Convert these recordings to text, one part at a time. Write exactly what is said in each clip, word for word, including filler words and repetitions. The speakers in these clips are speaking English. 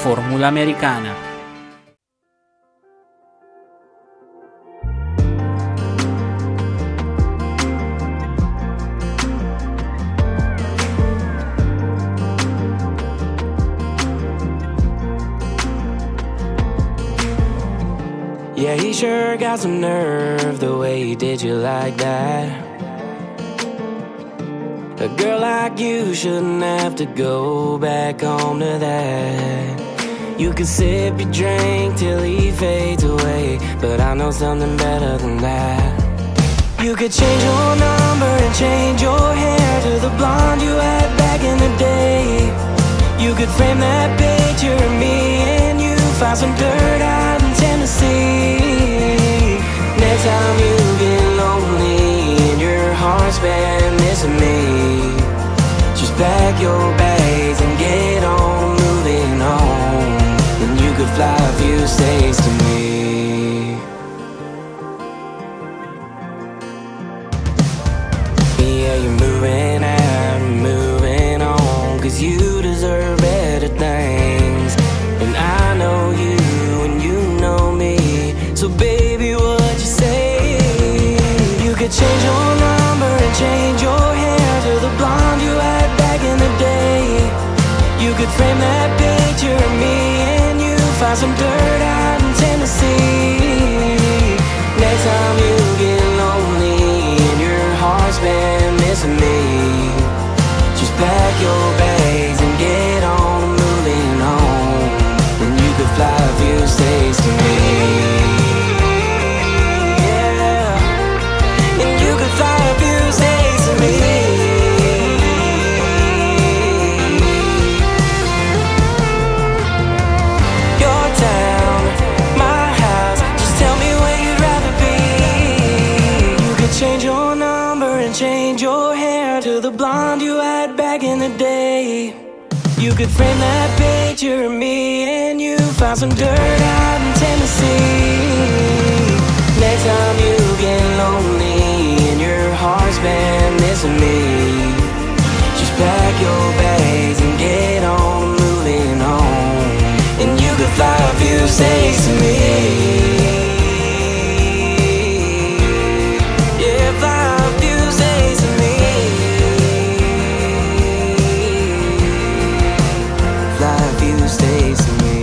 formula americana. Yeah, he sure got some nerve, the way he did you like that. A girl like you shouldn't have to go back home to that. You could sip your drink till he fades away, but I know something better than that. You could change your number and change your hair to the blonde you had back in the day. You could frame that picture of me and you, find some dirt out in Tennessee. Next time you get lonely and your heart's been missing me, just pack your bags and get on moving on, and you could fly a few states to me. Yeah, you're moving out and moving on, 'cause you deserve better things. And I know you and you know me, so baby, what you say? You could change your number and change your hair to the blonde you had back in the day. You could frame that picture of me and you, find some dirt out in Tennessee. Next time you get lonely and your heart's been missing me, just pack your bags and get on moving on, and you could fly a few states to me. Yeah, and you could fly a few states to me. Your town, my house, just tell me where you'd rather be. You could change your number and change your hair to the blonde you had back in the day. You could frame that picture of me and you, find some dirt out in Tennessee. Next time you get lonely and your heart's been missing me, just pack your bags and get on moving on, and you could fly a few states to me. Yeah, fly a few states to me. Fly a few states to me.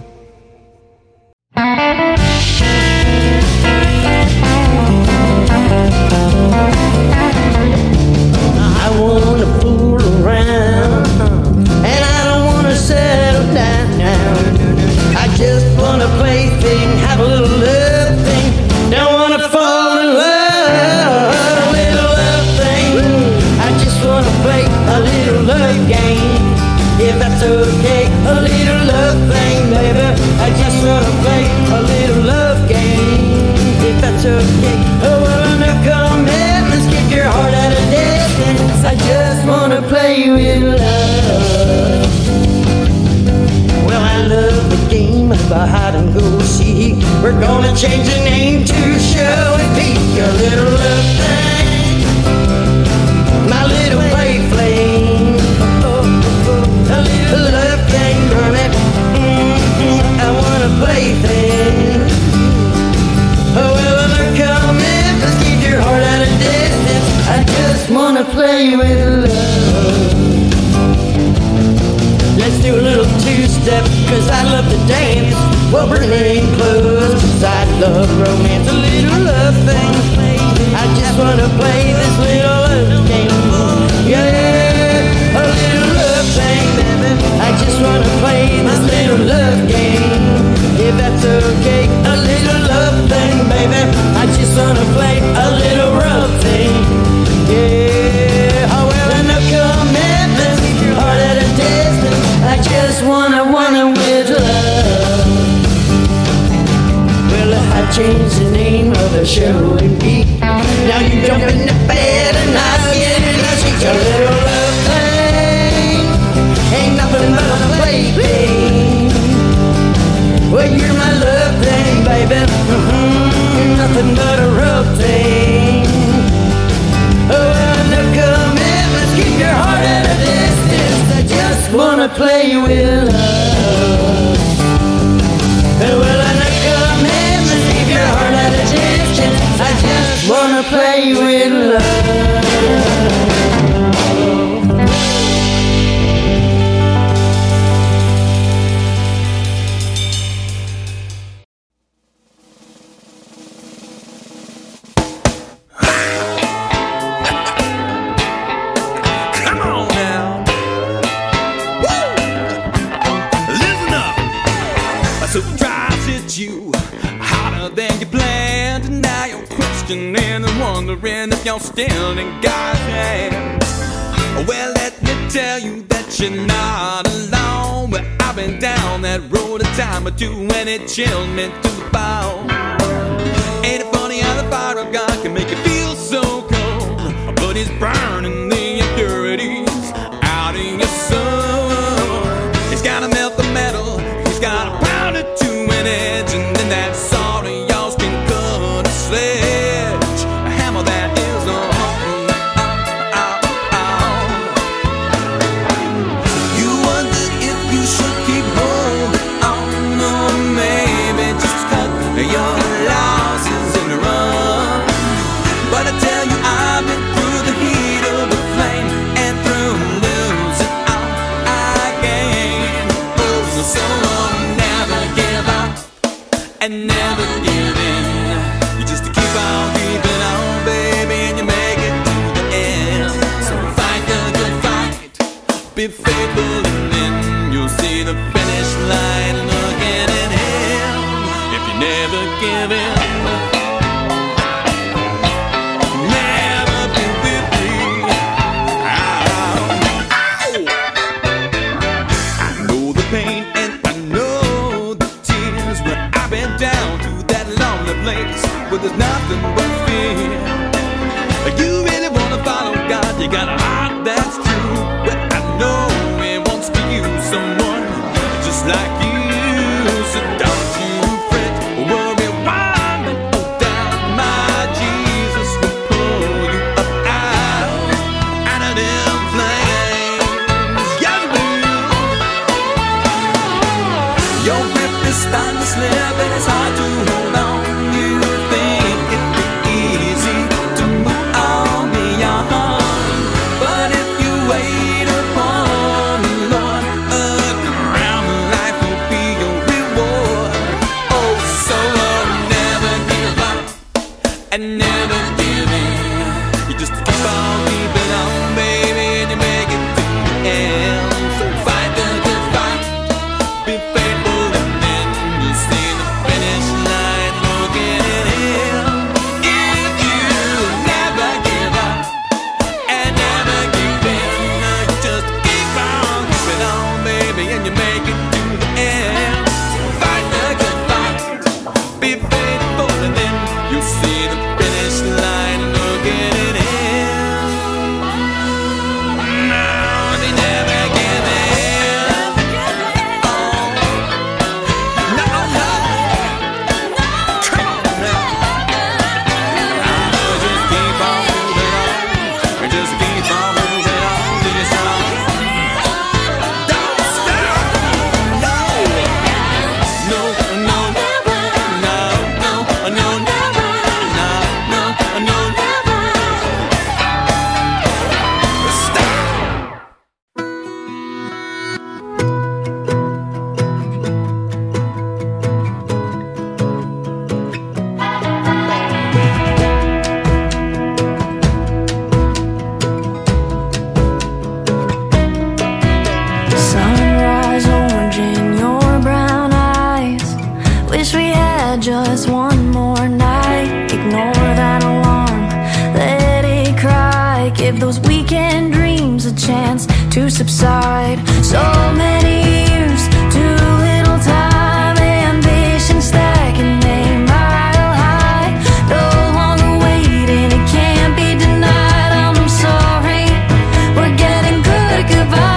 I wanna fool around, and I don't wanna settle down now. I just wanna play thing, have a little love thing. Don't wanna fall in love, a little love thing. I just wanna play a little love game, if that's okay. A little love thing, baby. I just wanna play a little love game, if that's okay. Oh, well, no commitments, keep your heart at a distance. I just wanna play with love. Well, I love the game of hide and go seek. We're gonna change the name to show and peak. A little love thing, my little play flame. Oh, oh, oh. A little love thing, burning. Mm-mm, I wanna play thing. Oh, well, no commitments, keep your heart at a distance. I just wanna play with love. Let's do a little two-step, 'cause I love to dance. Well, bring it in close, 'cause I love romance. A little love thing, I just wanna play this little love game. Yeah, a little love thing, baby. I just wanna play this little love game, if that's okay. A little love thing, baby. I just wanna play a little love thing. Yeah, oh well, and no commitments, heart at a distance. I just wanna, wanna with love. Well, I changed the name of the show and beat. Now you jump in the bed and I get in a seat. A little love thing, ain't nothing but a plaything. Well, you're my love thing, baby. Mm-hmm, nothing but a rub thing. Oh, well, no commitments, keep your heart at a distance. I just wanna play with love. wanna play with love. Wondering if you're still in God's hands. Well, let me tell you that you're not alone. But I've been down that road a time or two, and it chilled me to the bone. Ain't it funny how the fire of God can make you feel so cold? But He's burning the impurities out in your soul. He's gotta melt the metal, He's gotta pound it to an edge, and then that sword of yours can cut a sledge. And never give in. You just keep on keeping on, baby, and you make it to the end. So fight the good fight, be faithful, and then you'll see the finish line looking at Him. If you never give in, never be weary. Ow. Ow. I know the pain and I know the tears when I've been down to that lonely place where there's nothing but fear. You really wanna follow God, you got a heart that's true. But I know He wants to use someone just like you. So don't you fret, worry, wind and go down. My Jesus will pull you up out, out of them flames. Yes, will. Your grip is starting to slip and it's hard to hold on. You think it'd be easy to move on beyond, but if you wait upon the Lord, a crown of life will be your reward. Oh, so Lord, never give up and never give in. You just keep on keeping on, baby, and you make it to the end. So fight the good fight, be faithful, and then you'll see the finish line looking at Him. If you never give up and never give in, just keep on keeping on, baby, and you make it to the end. Fight the good fight, be faithful, and then you'll see the finish line looking at Him. No, they never give in. Oh, no, no. Come on now. Oh, just keep on moving on. Just keep on moving on to your song. Don't stop. No. No, no, no, no, no, no, no, no, no. Stop. Sunrise orange in your brown eyes. Wish we had just one more night. Ignore that alarm, let it cry. Give those weekend dreams a chance to subside. So many years, too little time. Ambition stacking, aim mile high. No longer waiting, it can't be denied. I'm sorry, we're getting good at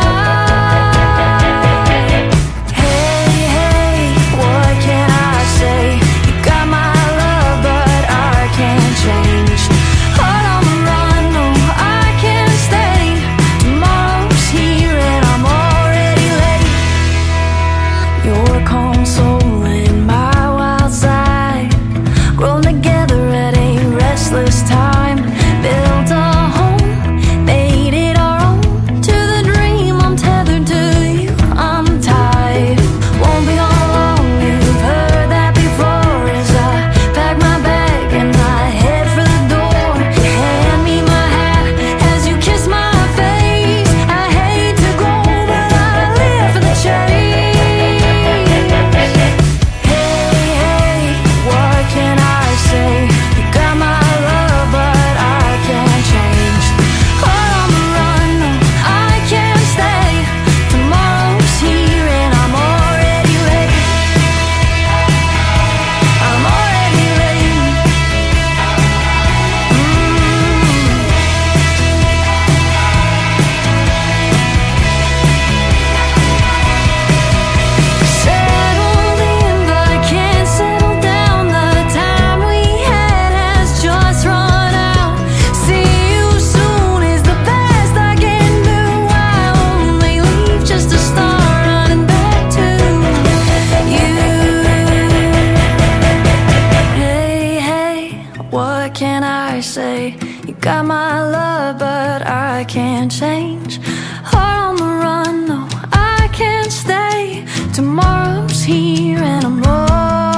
goodbye. Hey, hey, what can I say? You got my love, but I can't change. Heart on the run, no, I can't stay. Tomorrow's here and I'm already late. say you got my love, but I can't change. Heart on the run, no, I can't stay. Tomorrow's here and I'm lost.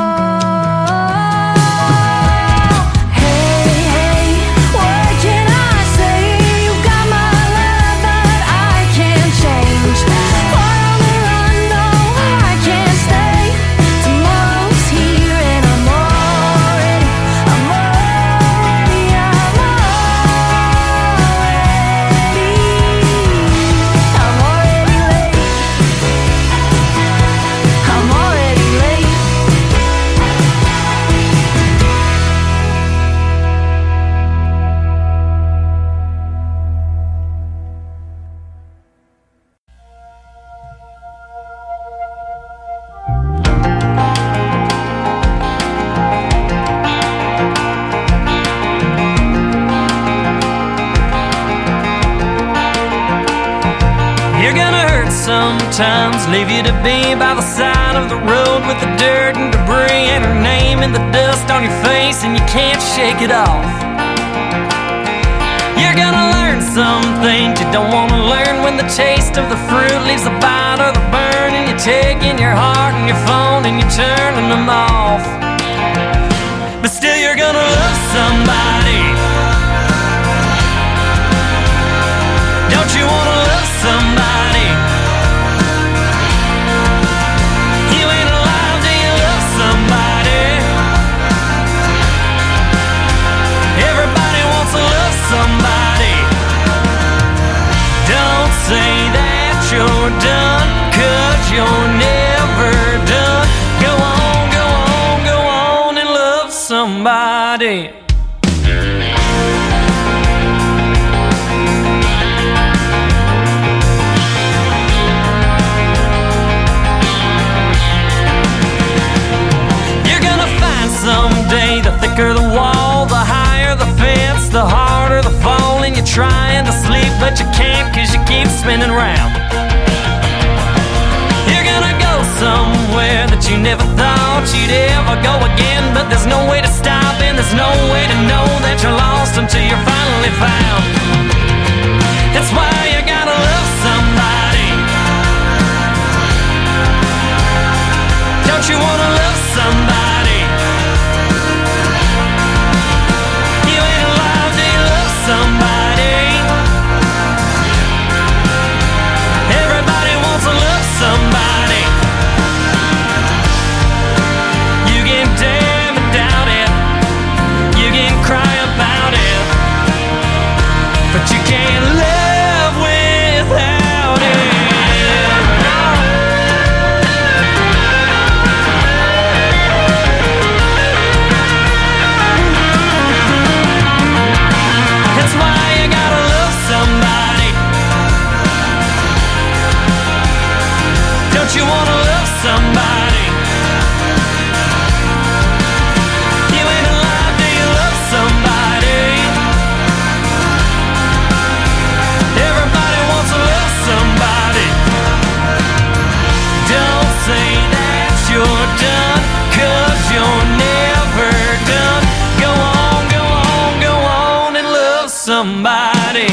Sometimes leave you to be by the side of the road with the dirt and debris and her name in the dust on your face, and you can't shake it off. You're gonna learn some things you don't want to learn when the taste of the fruit leaves the bite or the burn, and you're taking your heart and your phone and you're turning them off. But still you're gonna love somebody. Don't you wanna love somebody? Somebody, don't say that you're done, 'cause you're never done. Go on, go on, go on and love somebody. You're gonna find someday, the thicker the wall, the higher the fence, the harder the fall, and you're trying to sleep but you can't 'cause you keep spinning round. You're gonna go somewhere that you never thought you'd ever go again, but there's no way to stop and there's no way to know that you're lost until you're finally found. That's why you gotta love somebody. Don't you wanna love somebody? Somebody. Everybody wants to love somebody. You can damn and doubt it, you can cry about it, but you can't live without it. That's why you gotta love somebody. Don't you wanna love somebody? You ain't alive till you love somebody. Everybody wants to love somebody. Don't say that you're done, 'cause you're never done. Go on, go on, go on and love somebody.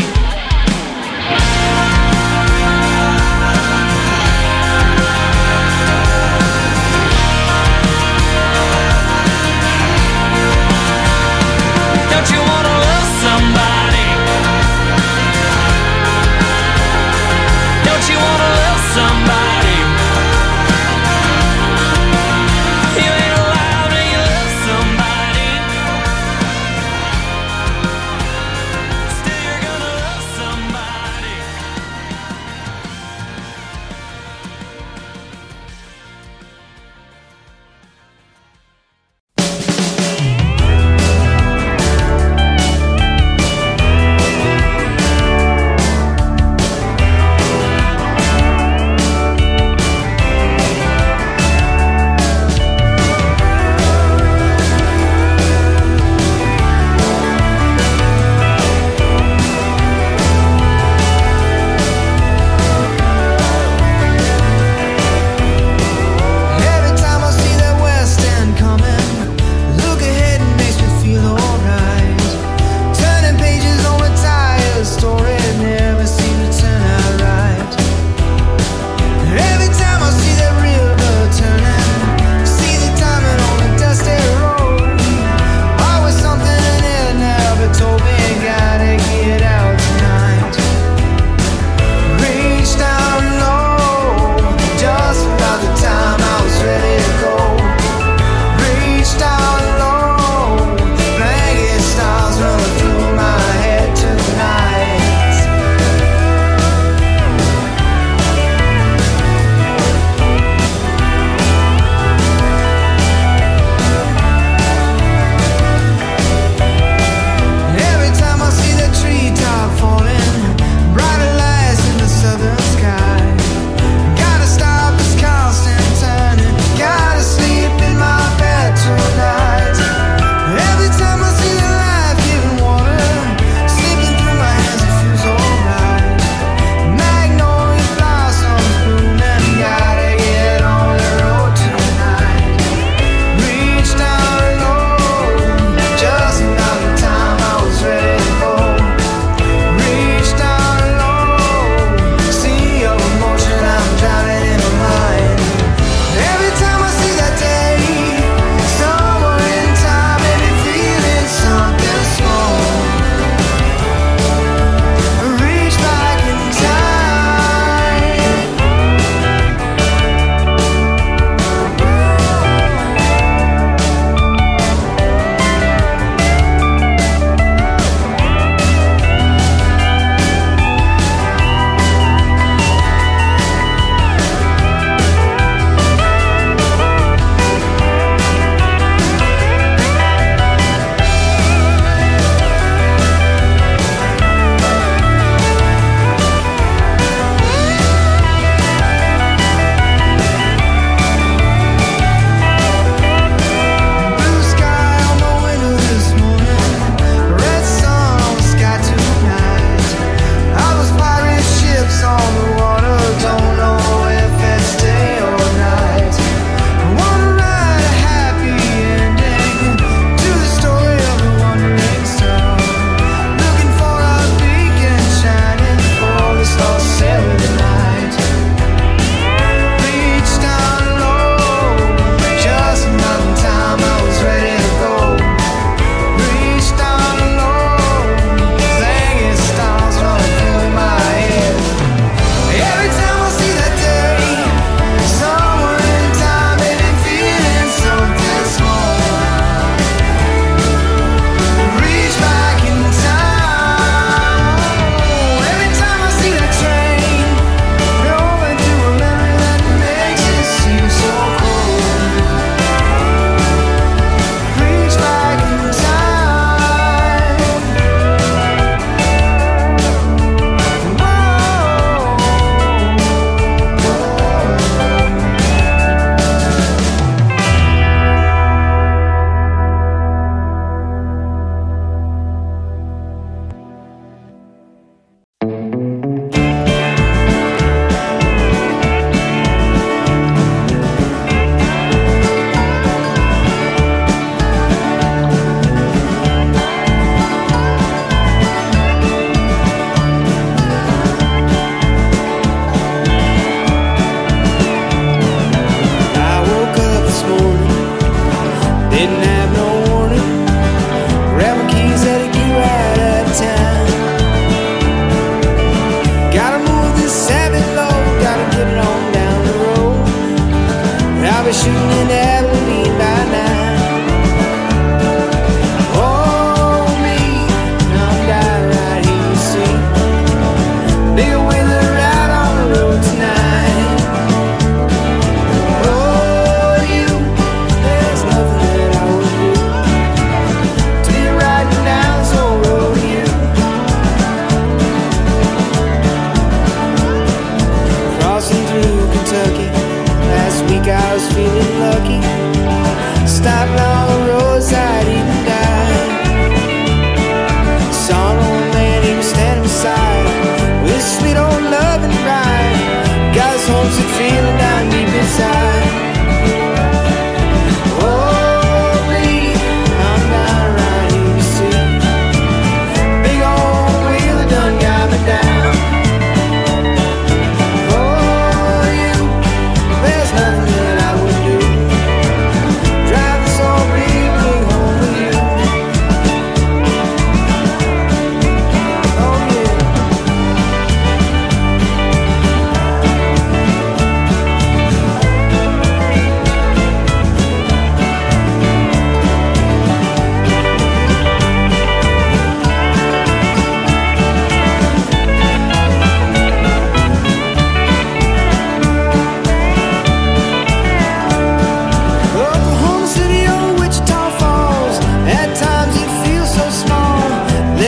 Don't you wanna love somebody? Don't you wanna love somebody? You ain't allowed to love somebody. Still you're gonna love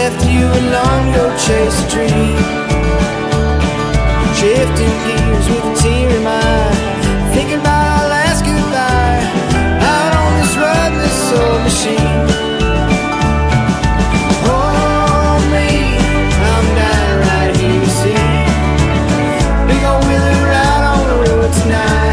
left you alone, go chase a dream. Shifting gears with a tear in my eye, thinking about our last goodbye, out on this road, this old machine. Hold me, I'm dying right here, you see. Big old wheeler out on the road tonight.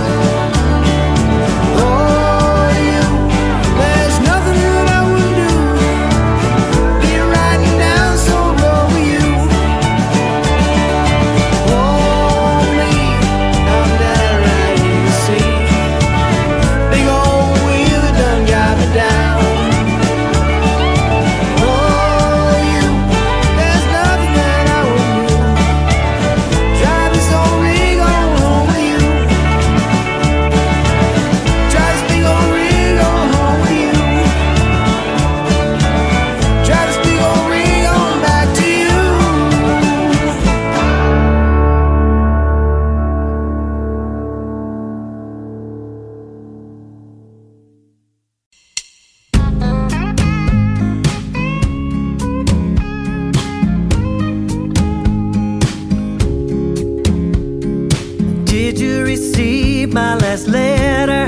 My last letter,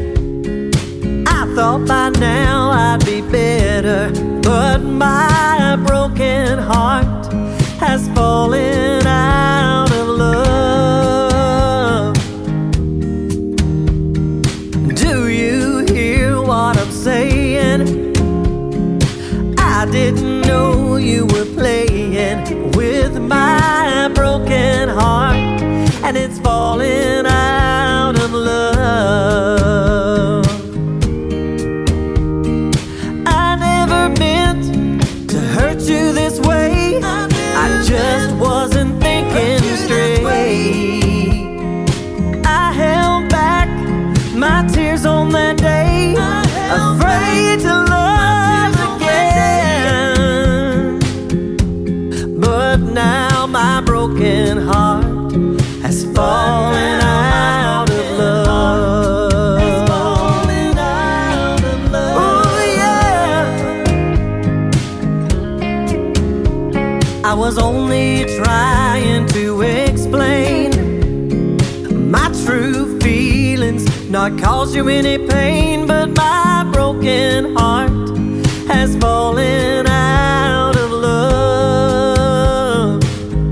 I thought by now I'd be better, but my broken heart has fallen out of love. Do you hear what I'm saying? I didn't know you were playing with my broken heart, and it's falling out of love. I never meant to hurt you this way. I just wasn't thinking straight. I held back my tears on that day, afraid to love again. But now my broken heart has fallen out of love. Has fallen out of love. Oh yeah. I was only trying to explain my true feelings, not cause you any pain, but my broken heart has fallen out of love.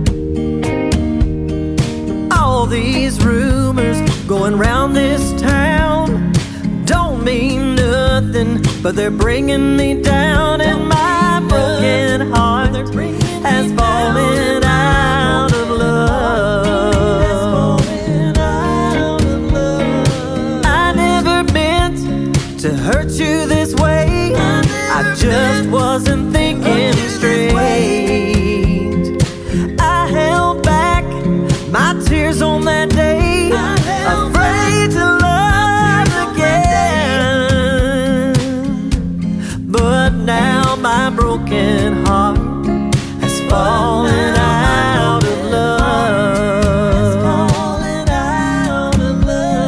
All these rumors going round this town don't mean nothing, but they're bringing me down, and my broken heart has fallen out of love. I never meant to hurt you this way. I just wasn't thinking straight. I held back my tears on that day, afraid to love again. But now my broken heart has fallen out of love. Has fallen out of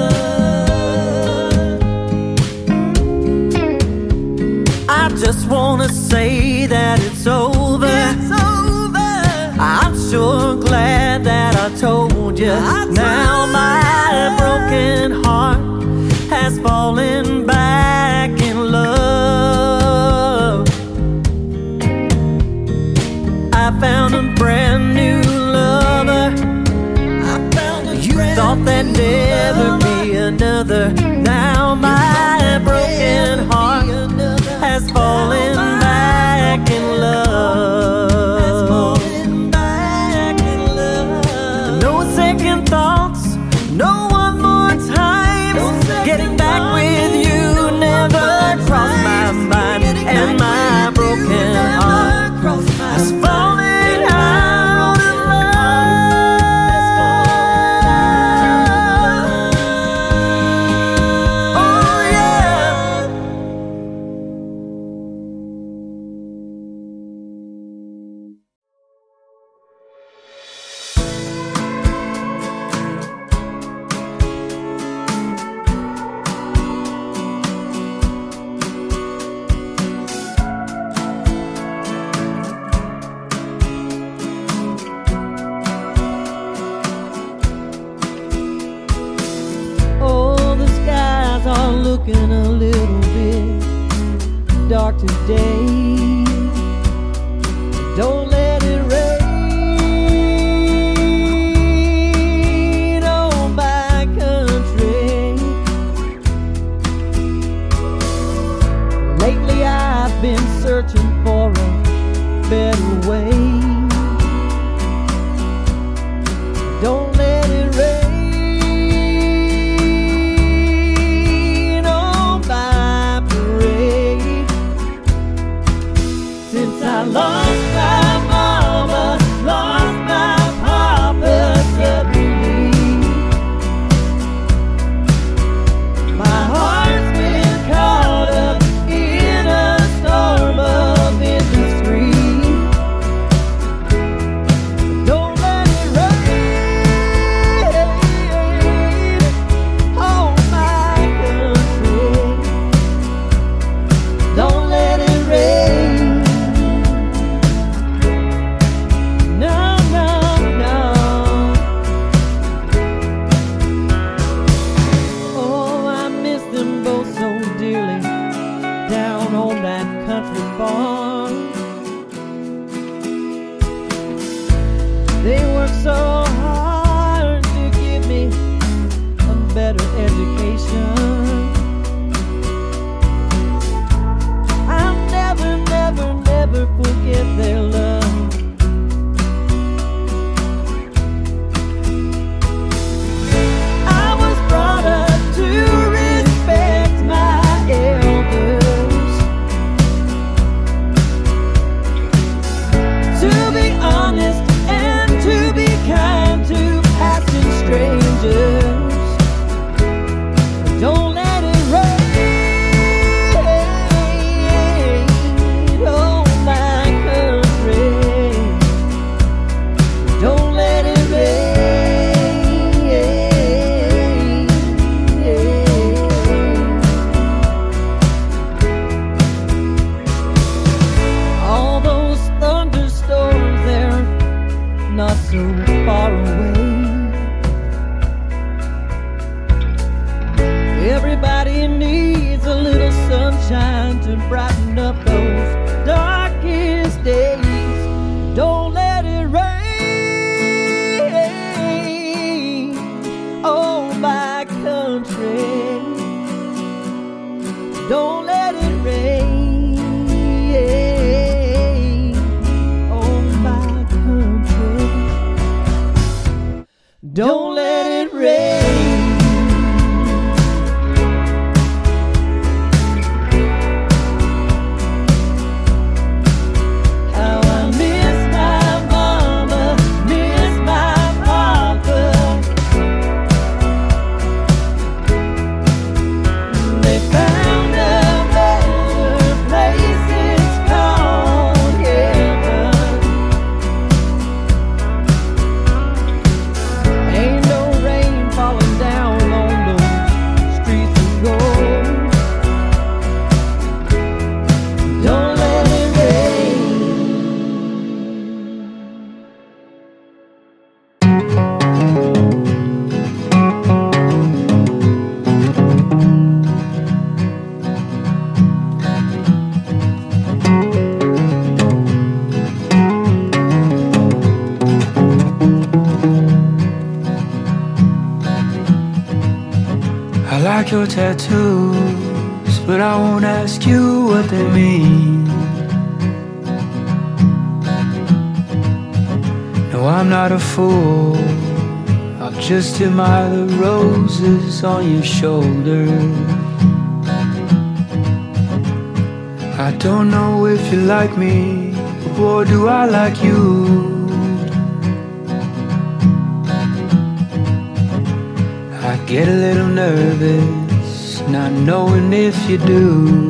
love. I just wanna say that it's over. It's over. I'm sure glad that I told you. Now my broken heart has fallen back in love. I found a brand new lover. I found a you thought there'd never be another. Now my broken heart has fallen back in love. No second thoughts, no one more time. Getting back with you never crossed my mind, and my broken heart has fallen out of love. Oh yeah. looking a little bit dark today. Don't let it rain on my country. Lately I've been searching for a better way. Don't let it rain on my parade. Since I lost my mama, lost my papa suddenly, my heart's been caught up in a storm of industry. Don't let it rain on my country. Don't let it rain. No, no, no. Oh, I miss them both so dearly down on that country farm. They worked so hard to give me a better education. I'll never, never, never forget their love. I was brought up to respect my elders, to be honest and to be kind to passing strangers. Don't let it rain on my country. Don't let it rain. All those thunderstorms, they're not so far away. Everybody needs a little sunshine to brighten up those darkest days. Don't let it rain on my country. Don't let it rain on my country. Don't let it rain. How I miss my mama, miss my papa. They found a better place, it's called heaven. Ain't no rain falling down on those streets of gold. Don't let it rain. I like your tattoos, but I won't ask you what they mean. No, I'm not a fool, I'll just admire the roses on your shoulder. I don't know if you like me, but boy do I like you. I get a little nervous, not knowing if you do.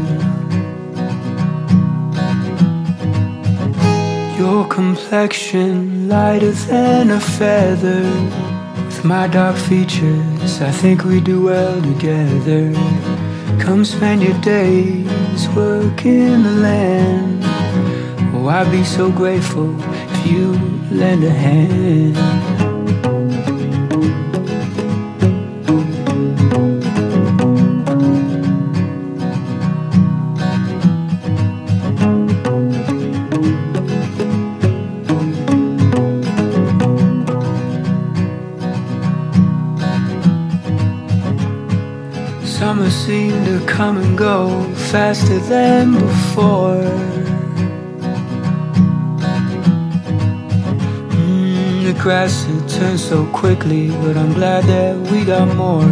Your complexion lighter than a feather. With my dark features, I think we do well together. Come spend your days working the land. Oh, I'd be so grateful if you lend a hand. summer seemed to come and go faster than before. mm, The grass had turned so quickly, but I'm glad that we got more.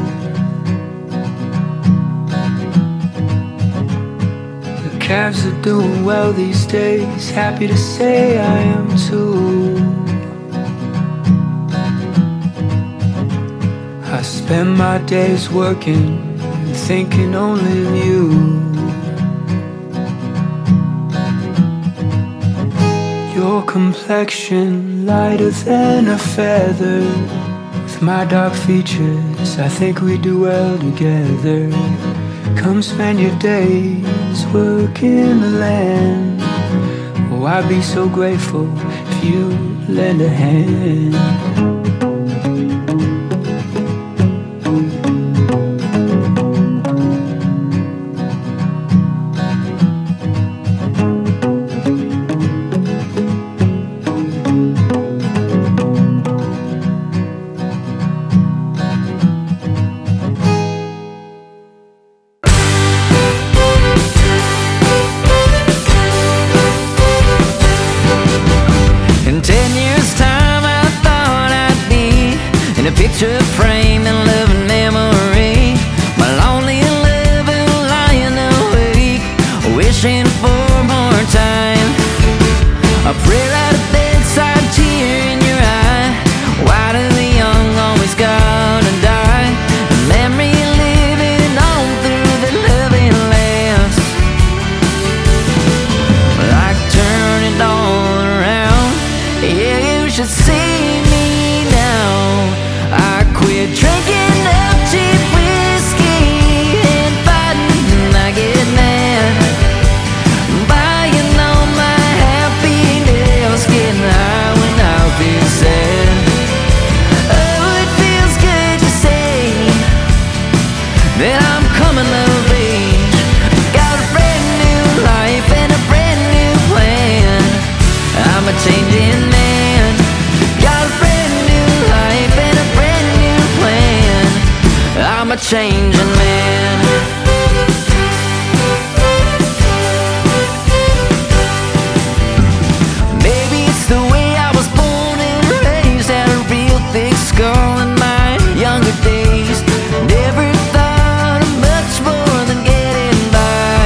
The calves are doing well these days, happy to say I am too. I spend my days working and thinking only of you. Your complexion lighter than a feather, with my dark features, I think we do well together. Come spend your days working the land. Oh, I'd be so grateful if you lend a hand. Picture frame and living memory, my lonely living lying awake, wishing for more time. A prayer at a bedside, tear in your eye. Why do the young always gotta die? A memory living on through the living last. I turn it all around. Yeah, you should see me now. I quit drinking up cheap whiskey and fighting, I get mad. Buying all my happiness, getting high when I feel sad. Oh, it feels good to say that I'm coming of age. Got a brand new life and a brand new plan. I'm a changing man. Got a brand new life and a brand new plan. I'm a changing man. Maybe it's the way I was born and raised. Had a real thick skull in my younger days. Never thought of much more than getting by.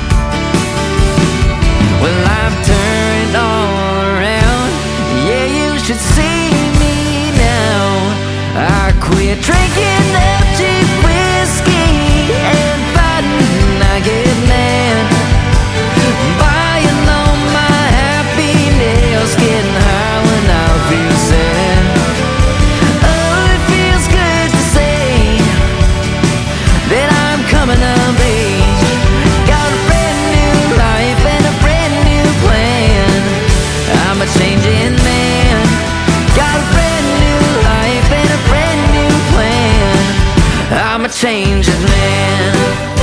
Well, I've turned all around. Yeah, you should see me now. I quit drinking up cheap whiskey and fighting, I get mad. Buying all my happiness, getting high when I feel sad. Oh, it feels good to say that I'm coming of age. Got a brand new life and a brand new plan. I'm a changing man. Got a brand new life and a brand new plan. I'm a changing man.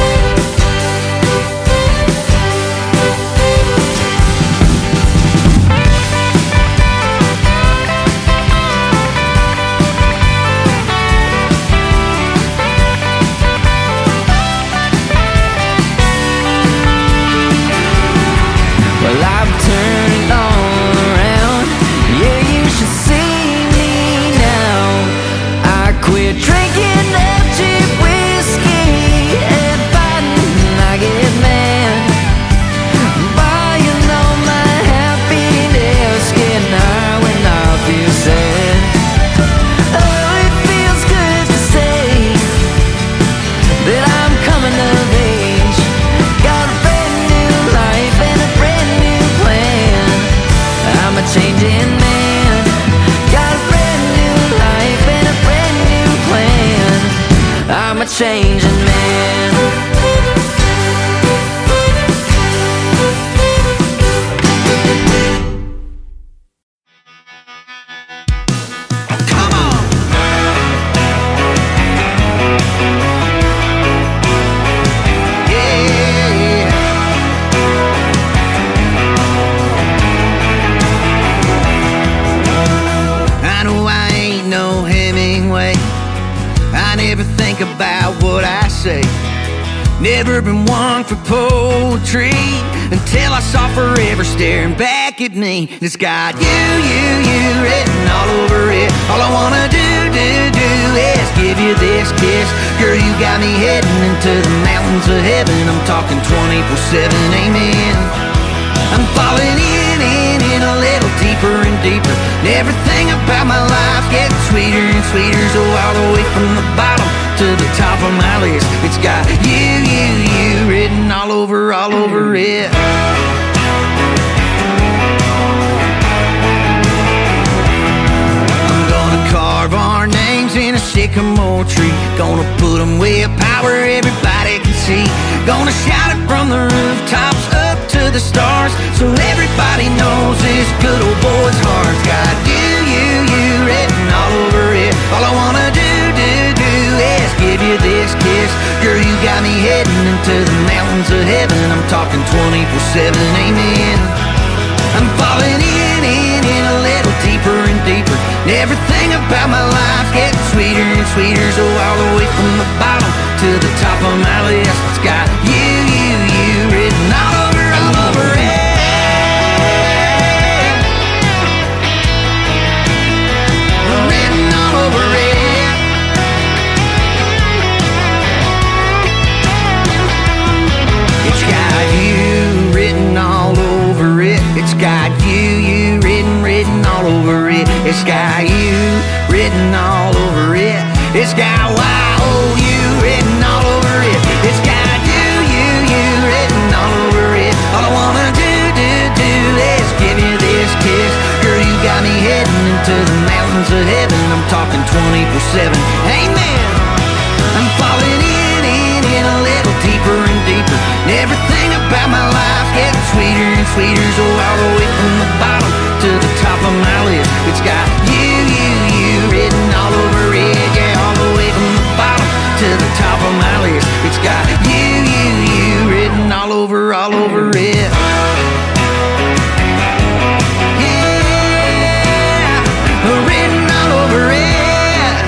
Well, I've turned it all around. Yeah, you should see me now. I quit drinking up cheap whiskey and fighting, I get mad. Buying all my happiness, getting high when I feel sad. Oh, it feels good to say that I'm coming of age. Got a brand new life and a brand new plan. I'm a changing man. Got a brand new life and a brand new plan. I'm a changing man. I know I ain't no Hemingway. I never think about what I say. Never been one for poetry until I saw forever staring back at me. It's got you, you, you written all over it. All I wanna do, do, do is give you this kiss. Girl, you got me heading into the mountains of heaven. I'm talking twenty-four seven, amen. I'm falling in, in, in a little deeper and deeper. And everything about my life getting sweeter and sweeter. So all the way from the bottom to the top of my list, it's got you, you, you written all over, all over it. I'm gonna carve our names in a sycamore tree. Gonna put them way up high where everybody can see. Gonna shout it from the rooftops up to the stars, so everybody knows this good old boy's heart's got you, you, you written all over it. All I wanna do, do, do is give you this kiss. Girl, you got me heading into the mountains of heaven. I'm talking twenty-four seven, amen. I'm falling in, in, in a little deeper and deeper. And everything about my life getting sweeter and sweeter. So all the way from the bottom to the top of my list, it's got you, you, you written all over, all over it. Written all over it. It's got you written all over it. It's got you, you written, written all over it. It's got you written all over it. It's got Y O U written all over it. It's got you, you, you written all over it. All I wanna do, do, do is give you this kiss. Girl, you got me heading into the mountains of heaven. I'm talking twenty-four seven, amen. I'm falling in, in, in a little deeper and deeper. And everything about my life getting sweeter and sweeter. So all the way from the bottom to the top of my list, it's got you, you, you written all over it. Yeah, all the way from the bottom to the top of my list, it's got you, you, you written all over, all over it. Yeah, written all over it.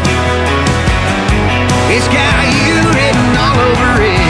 It's got you written all over it.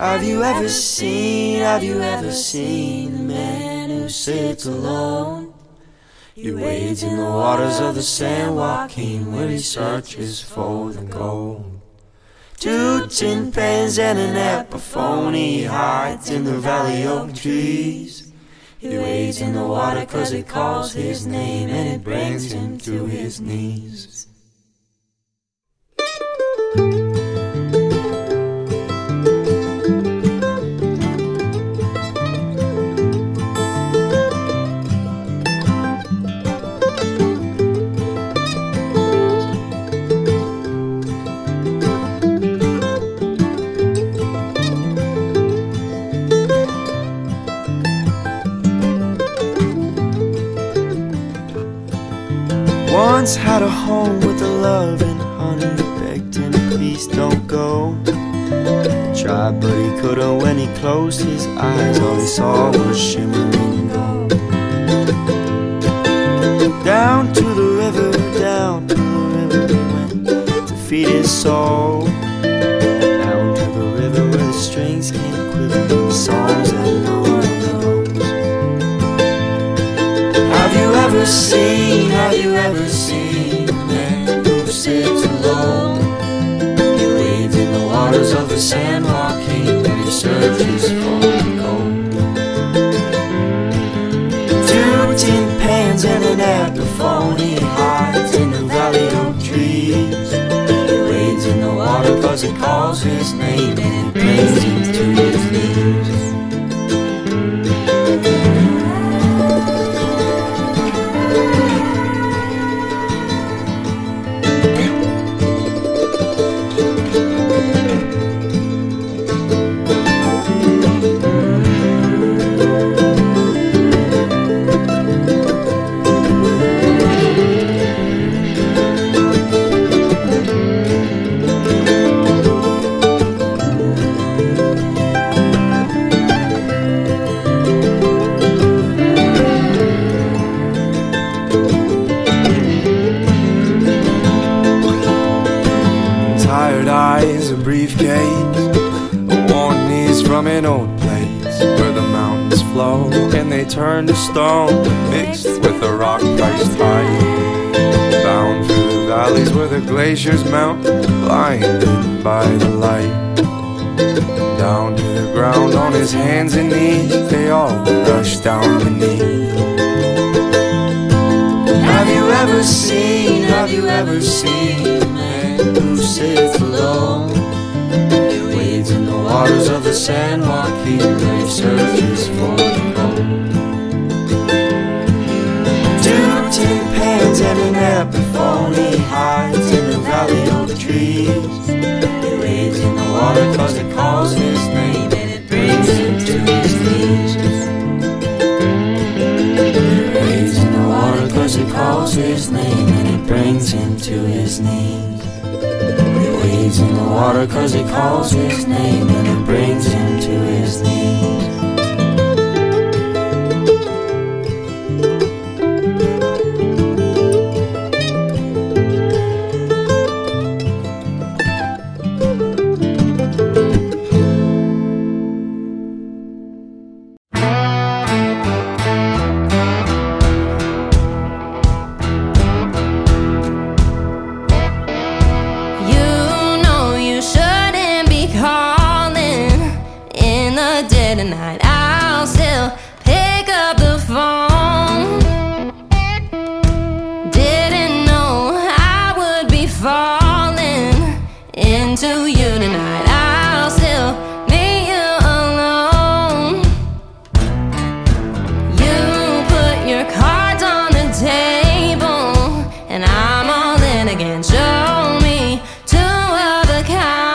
Have you ever seen, have you ever seen the man who sits alone? He wades in the waters of the San Joaquin where he searches for the gold. Two tin pans and an Epiphone, he hides in the valley oak trees. He wades in the water cause it calls his name and it brings him to his knees. Once had a home with a love and honey, begged him please don't go. Tried but he couldn't when he closed his eyes, all he saw was shimmering gold. Down to the river, down to the river he went to feed his soul. Down to the river where the strings came quivering, songs that no one knows. Have you ever seen, have you ever seen a man who sits alone? He wades in the waters of the San Joaquin where he searches for gold. Two tin pans and an Epiphone, he hides in the valley oak trees. He wades in the water cause it calls his name and it brings him to his knees. An old place where the mountains flow and they turn to stone, mixed with the rock priced high. Bound through the valleys where the glaciers melt, blinded by the light. Down to the ground on his hands and knees, they all rush down beneath. Have you ever seen, have you ever seen a man who sits alone? In the waters of the San Joaquin where he searches for the gold. Two tin pans and an Epiphone, he hides in the valley oak trees. He wades in the water cause it calls his name and it brings him to his knees. He wades in the water cause it calls his name and it brings him to his knees. He wades in the water cause it calls his name and it brings him to his knees. Tonight I'll still pick up the phone. Didn't know I would be falling into you tonight. I'll still meet you alone. You put your cards on the table and I'm all in again. Show me two of a kind.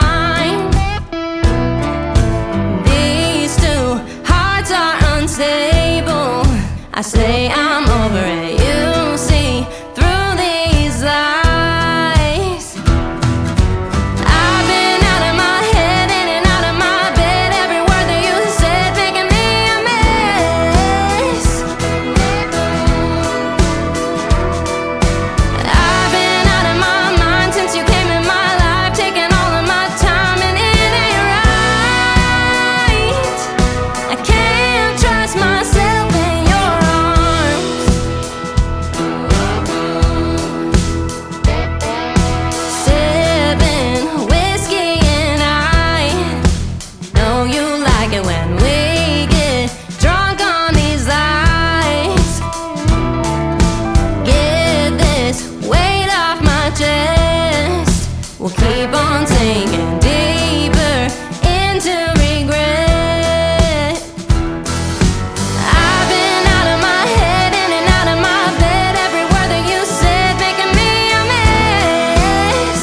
I say I'm over it, you see through these lies. I've been out of my head. we'll keep on sinking deeper into regret. I've been out of my head, in and out of my bed, every word that you said making me a mess.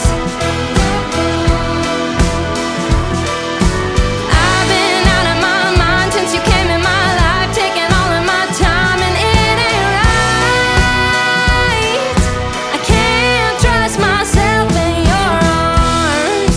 I've been out of my mind since you came in my life, taking all of my time, and it ain't right. I can't trust myself in your arms.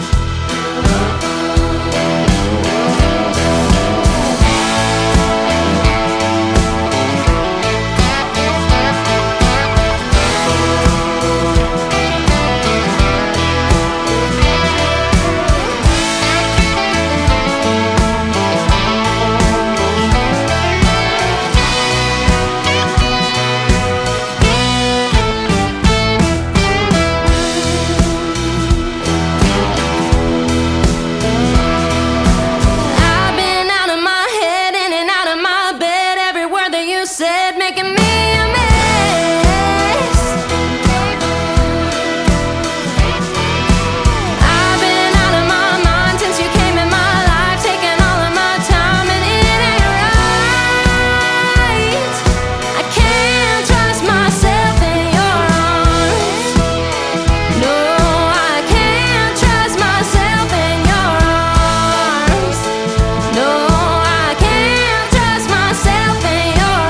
I've been out of my head, in and out of my bed, every word that you said making me a mess. I've been out of my mind since you came in my life, taking all of my time, and it ain't right. I can't trust myself in your arms. No, I can't trust myself in your arms. No, I can't trust myself in your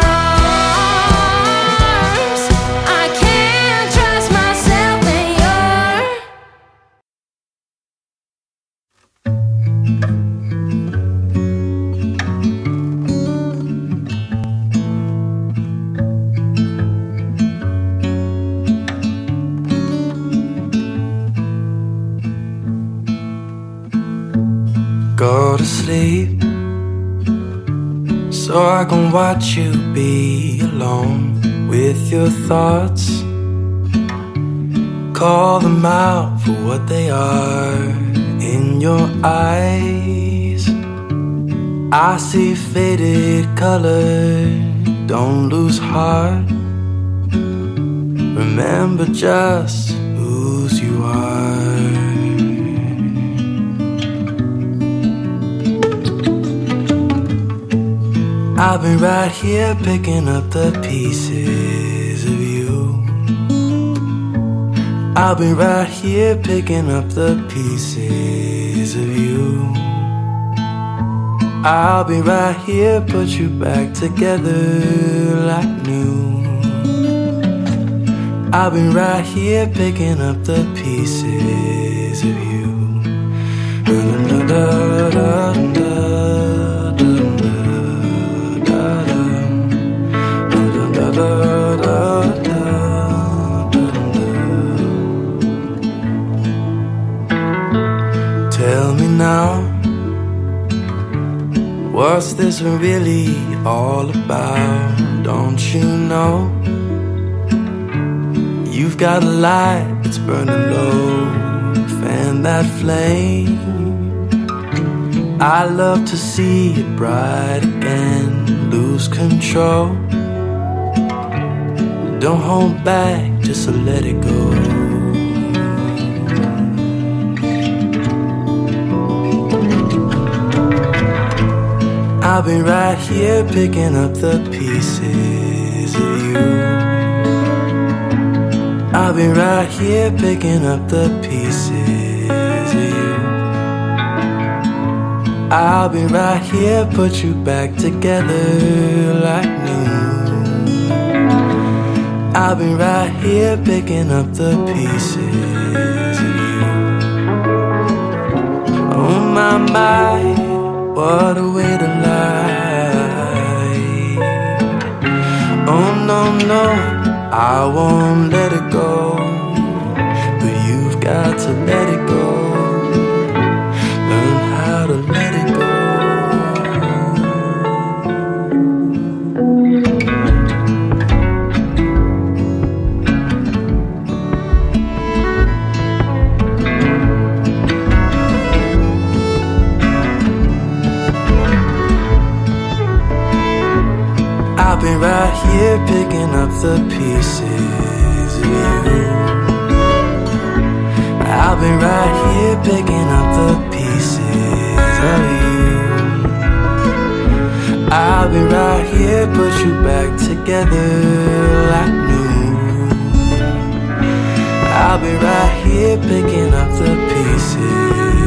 arms. I can't trust myself in your. Go to sleep so I can watch you be alone with your thoughts. Call them out for what they are in your eyes. I see faded color, don't lose heart. Remember just whose you are. I've been right here picking up the pieces of you. I've been right here picking up the pieces of you. I'll be right here, put you back together like new. I've been right here picking up the pieces of you. Tell me now, what's this really all about? Don't you know? You've got a light that's burning low, fan that flame. I love to see it bright again, lose control. Don't hold back, just let it go. I've been right here picking up the pieces of you. I've been right here picking up the pieces of you. I'll be right here, put you back together like new. I've been right here picking up the pieces of you. Oh my, my, what a way to lie. Oh no, no, I won't let it go. But you've got to let it go. Learn how to let it go. I've been right here picking up the pieces of you. I've been picking up the pieces of you. I'll be right here, put you back together like new. I'll be right here picking up the pieces